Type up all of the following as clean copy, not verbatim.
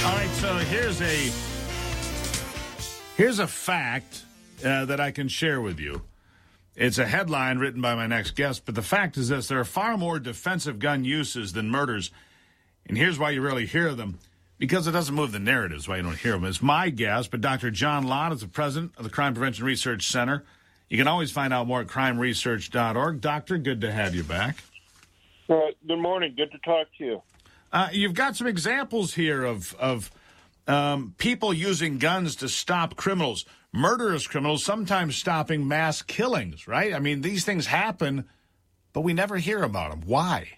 All right, so here's a fact that I can share with you. It's a headline written by my next guest, but the fact is this: there are far more defensive gun uses than murders, and here's why you rarely hear them. Because it doesn't move the narratives, why you don't hear them. It's my guess, but Dr. John Lott is the president of the Crime Prevention Research Center. You can always find out more at crimeresearch.org. Doctor, good to have you back. Good morning. Good to talk to you. You've got some examples here of people using guns to stop criminals, murderous criminals, sometimes stopping mass killings, right? I mean, these things happen, but we never hear about them. Why?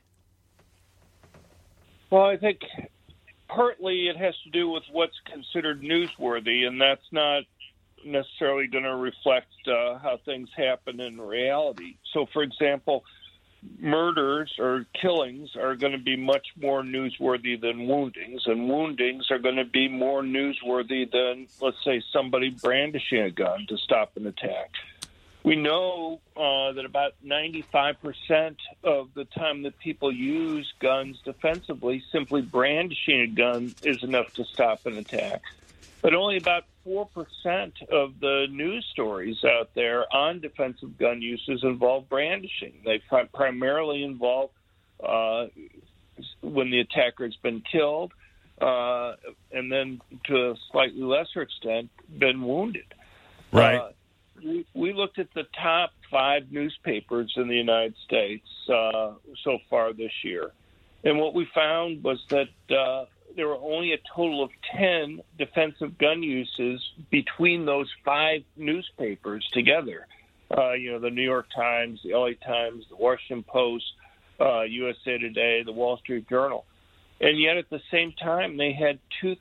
Well, I think partly it has to do with what's considered newsworthy, and that's not necessarily going to reflect how things happen in reality. So, for example, murders or killings are going to be much more newsworthy than woundings, and woundings are going to be more newsworthy than, let's say, somebody brandishing a gun to stop an attack. We know that about 95% of the time that people use guns defensively, simply brandishing a gun is enough to stop an attack. But only about 4% of the news stories out there on defensive gun uses involve brandishing. They primarily involve when the attacker has been killed, and then to a slightly lesser extent, been wounded. Right. We looked at the top 5 newspapers in the United States so far this year. And what we found was that there were only a total of 10 defensive gun uses between those 5 newspapers together. The New York Times, the LA Times, the Washington Post, USA Today, the Wall Street Journal. And yet at the same time, they had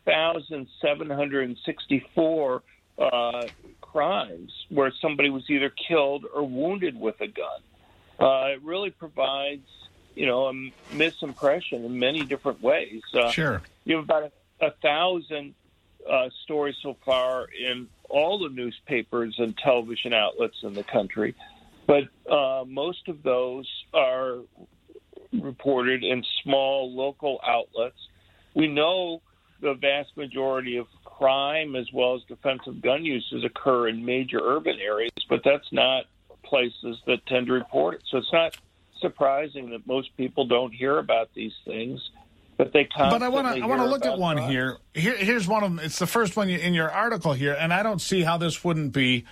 2,764 crimes where somebody was either killed or wounded with a gun. It really provides, a misimpression in many different ways. Sure. You have about 1,000 stories so far in all the newspapers and television outlets in the country, but most of those are reported in small local outlets. We know the vast majority of crime as well as defensive gun uses occur in major urban areas, but that's not places that tend to report it. So it's not surprising that most people don't hear about these things, but they constantly But I want to look at one here. Here's one of them. It's the first one in your article here, and I don't see how this wouldn't be,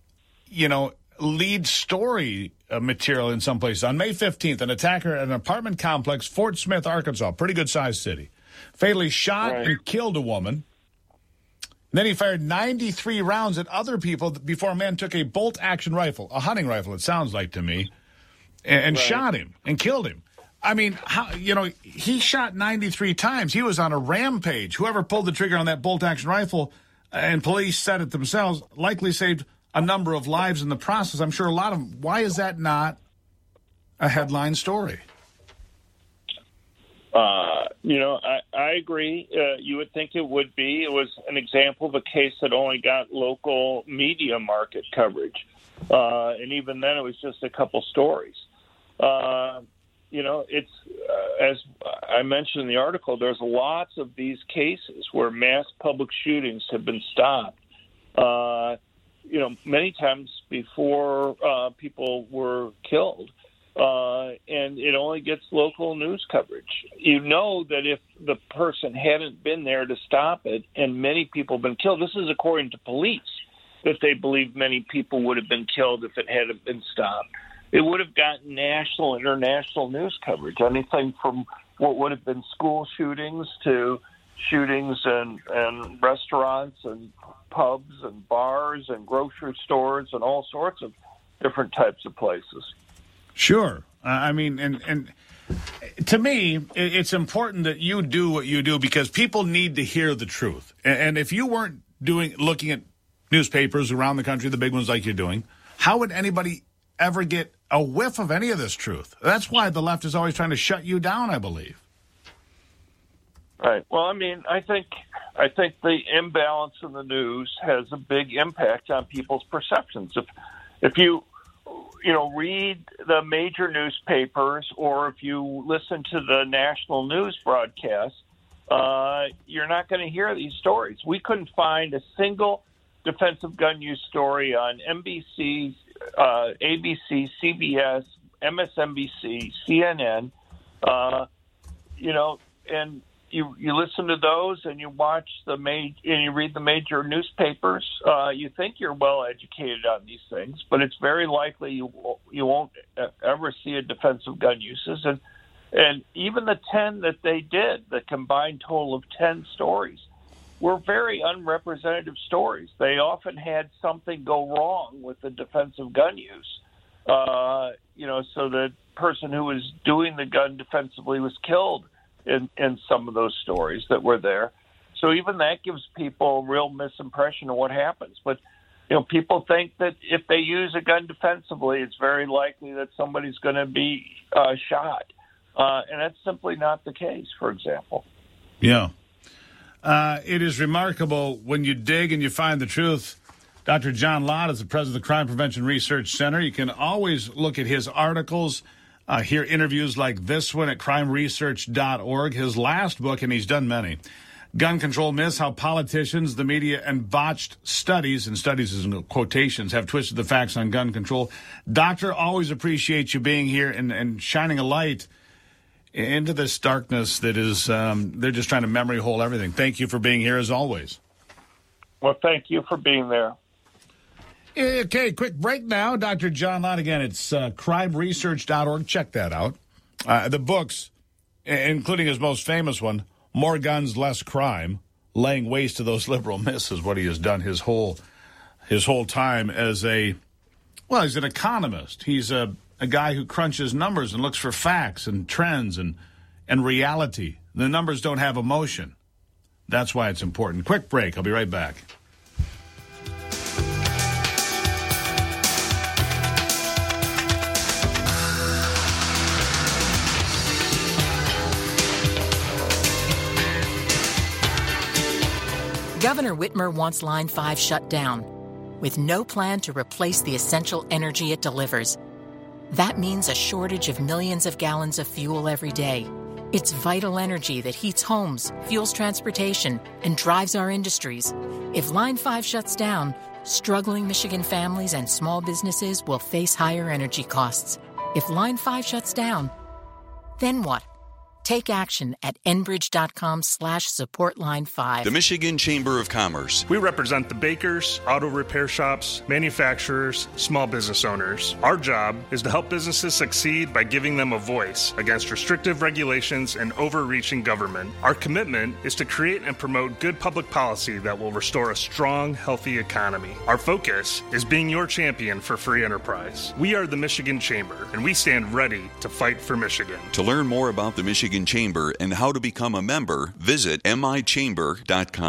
lead story material in some places. On May 15th, an attacker at an apartment complex, Fort Smith, Arkansas, pretty good-sized city, fatally shot and killed a woman. Then he fired 93 rounds at other people before a man took a bolt-action rifle, a hunting rifle, it sounds like to me, and shot him and killed him. I mean, he shot 93 times. He was on a rampage. Whoever pulled the trigger on that bolt-action rifle, and police said it themselves, likely saved a number of lives in the process. I'm sure a lot of them. Why is that not a headline story? I agree. You would think it would be. It was an example of a case that only got local media market coverage. And even then it was just a couple stories. It's as I mentioned in the article, there's lots of these cases where mass public shootings have been stopped. Many times before people were killed. And it only gets local news coverage. You know that if the person hadn't been there to stop it and many people have been killed, this is according to police, that they believe many people would have been killed if it hadn't been stopped. It would have gotten national, international news coverage, anything from what would have been school shootings to shootings in restaurants and pubs and bars and grocery stores and all sorts of different types of places. Sure. And to me, it's important that you do what you do because people need to hear the truth. And if you weren't looking at newspapers around the country, the big ones like you're doing, how would anybody ever get a whiff of any of this truth? That's why the left is always trying to shut you down, I believe. Right. Well, I think the imbalance in the news has a big impact on people's perceptions. If you read the major newspapers or if you listen to the national news broadcast, you're not going to hear these stories. We couldn't find a single defensive gun use story on NBC, ABC, CBS, MSNBC, CNN, and you listen to those and you watch and you read the major newspapers. You think you're well educated on these things, but it's very likely you won't ever see a defensive gun uses. And even the 10 that they did, the combined total of 10 stories, were very unrepresentative stories. They often had something go wrong with the defensive gun use. So the person who was doing the gun defensively was killed in some of those stories that were there. So even that gives people a real misimpression of what happens. But, people think that if they use a gun defensively, it's very likely that somebody's going to be shot. And that's simply not the case, for example. Yeah. It is remarkable when you dig and you find the truth. Dr. John Lott is the president of the Crime Prevention Research Center. You can always look at his articles, hear interviews like this one at crimeresearch.org. His last book, and he's done many, Gun Control Myths, How Politicians, the Media, and Botched Studies, and studies is in quotations, have twisted the facts on gun control. Doctor, always appreciate you being here and shining a light into this darkness that is, they're just trying to memory hole everything. Thank you for being here as always. Well, thank you for being there. Okay, quick break now. Dr. John Lott, again, it's crimeresearch.org. Check that out. The books, including his most famous one, More Guns, Less Crime, laying waste to those liberal myths, is what he has done his whole time as he's an economist. He's a guy who crunches numbers and looks for facts and trends and reality. The numbers don't have emotion. That's why it's important. Quick break. I'll be right back. Governor Whitmer wants Line 5 shut down, with no plan to replace the essential energy it delivers. That means a shortage of millions of gallons of fuel every day. It's vital energy that heats homes, fuels transportation, and drives our industries. If Line 5 shuts down, struggling Michigan families and small businesses will face higher energy costs. If Line 5 shuts down, then what? Take action at enbridge.com/supportline5. The Michigan Chamber of Commerce. We represent the bakers, auto repair shops, manufacturers, small business owners. Our job is to help businesses succeed by giving them a voice against restrictive regulations and overreaching government. Our commitment is to create and promote good public policy that will restore a strong, healthy economy. Our focus is being your champion for free enterprise. We are the Michigan Chamber, and we stand ready to fight for Michigan. To learn more about the Michigan Chamber and how to become a member, visit michamber.com.